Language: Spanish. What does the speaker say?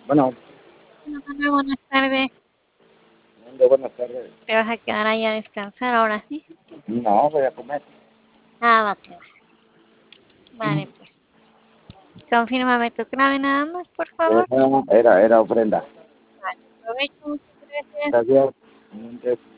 Bueno, Hola, buenas tardes. buenas tardes. ¿Te vas a quedar ahí a descansar ahora sí? No, voy a comer. Ah, va que va. Vale, pues. Confírmame tu clave nada más, por favor. Era ofrenda. Vale, provecho, muchas gracias. Gracias.